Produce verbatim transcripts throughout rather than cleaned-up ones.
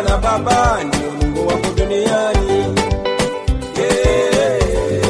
mama na baba ndio Mungu wako duniani. Yeah.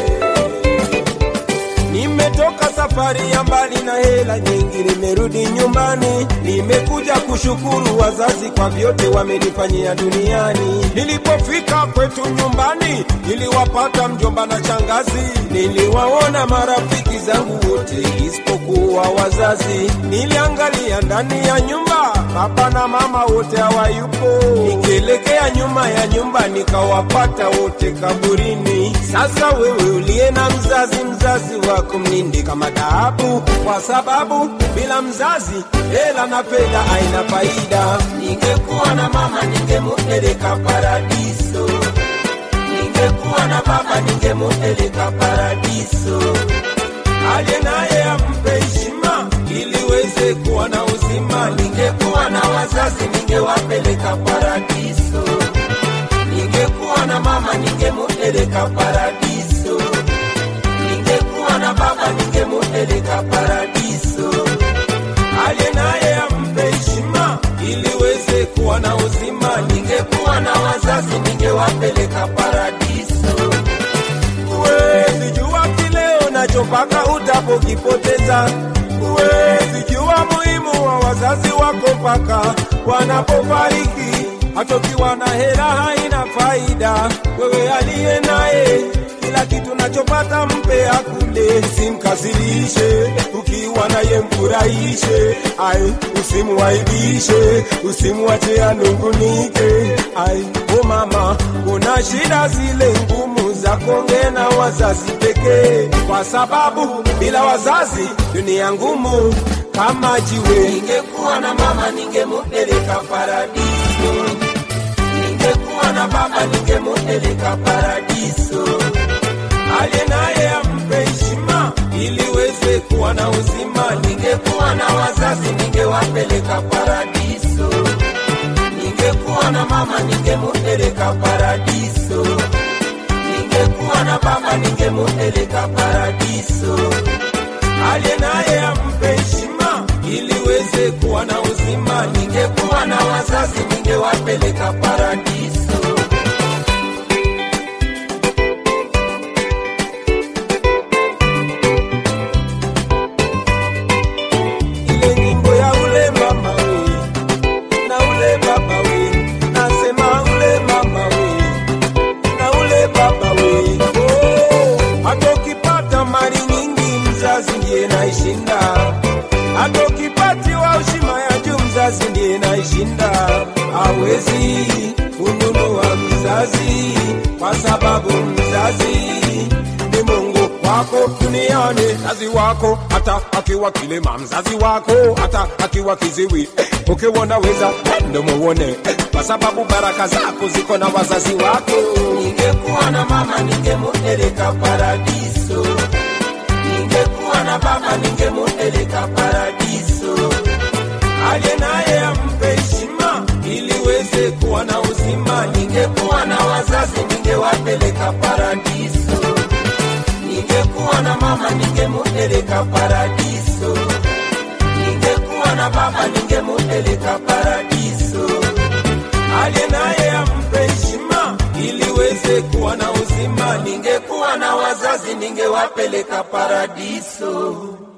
Nimetoka safari ya mbali na hela nyingi, nimerudi nyumbani. Nimekuja kushukuru wazazi kwa vyote wamenifanyia duniani. Nilipofika kwetu nyumbani, niliwapata mjomba na shangazi. Niliwaona marafiki zangu wote isipokuwa wazazi. Niliangalia ndani ya nyumba, baba na mama wote hawayupo. Nikielekea nyuma ya nyumba, nikawapata wote kaburini. Sasa wewe uliye na mzazi, mzazi wako mlinde kama dhahabu, kwa sababu bila mzazi hela na fedha haina faida. Ningekuwa na mama ningemupeleka paradiso, ningekuwa na baba ningemupeleka paradiso. Aje naye ampe heshima ili weze kuwa na uzima. Ningekuwa na wazazi ningewapeleka paradiso, ningekuwa na mama ningemupeleka paradiso, ningekuwa na baba ningemupeleka paradiso. Aje naye ampe heshima ili weze kuwa na uzima. Ningekuwa na wazazi ningewapeleka paradiso. Uwezi jua kileo nachopaka utapokipoteza. Uwezi jua muhimu wa wazazi wako paka wanapofariki. Hata ukiwa na hela haina faida. Wewe aliye naye kila kitu nachopata mpe akule. Usimkasirishe, ukiwa naye mfurahishe. Ai, usimuaibishe, usimuache anungunike. Ai, o mama, kuna shida zile ngumu za kuongea na wazazi pekee, kwa sababu bila wazazi dunia ngumu kama jiwe. Ningekuwa na mama ningemupeleka paradiso, ningekuwa na baba ningemupeleka paradiso. Aje naye ampe heshima ili weze kuwa na uzima. Ningekuwa na wazazi ningewapeleka paradiso, ningekuwa na mama ningemupeleka paradiso, ningekuwa na baba ningemupeleka paradiso. Aje naye ampe heshima ili weze kuwa na uzima. Ningekuwa na wazazi ningewapeleka paradiso. Hata ukipatiwa heshima ya juu, mzazi ndiye naishinda. Hawezi kununua mzazi, kwa sababu mzazi ni Mungu wako duniani. Mzazi wako hata akiwa kilema, mzazi wako hata akiwa kiziwi, ukiwa unaweza ndo muone, kwa sababu baraka zako ziko na wazazi wako. Ningekuwa na mama ningemupeleka paradiso, ningekuwa na baba ningemupeleka paradiso. Aje naye ampe heshima ili weze kuwa na uzima. Ningekuwa na wazazi ningewapeleka paradiso, ningekuwa na mama ningemupeleka paradiso, ningekuwa na baba ningemupeleka paradiso. Aje naye ampe heshima ili weze kuwa na uzima. Ningekuwa na wazazi ningewapeleka paradiso.